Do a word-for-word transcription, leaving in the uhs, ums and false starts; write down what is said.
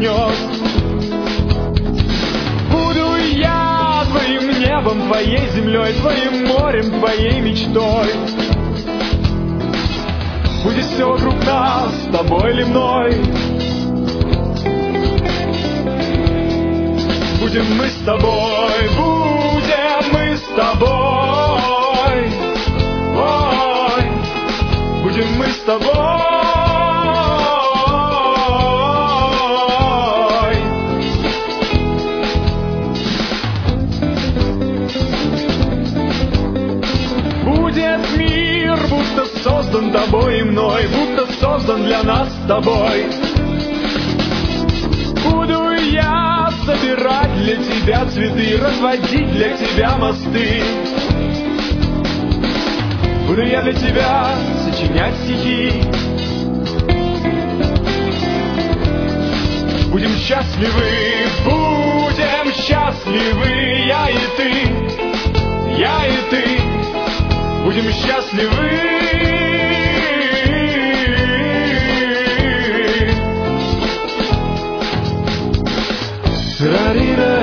вздохнет. Буду я твоим небом, твоей землей, твоим морем, твоей мечтой. Будет все вокруг нас, с тобой или мной. Будем мы с тобой, будем мы с тобой. Ой, будем мы с тобой. Будет мир, будто создан тобой и мной, будто создан для нас с тобой. Буду я собирать для тебя цветы, разводить для тебя мосты. Буду я для тебя сочинять стихи. Будем счастливы, будем счастливы, я и ты, я и ты. Будем счастливы. Ra-di-da.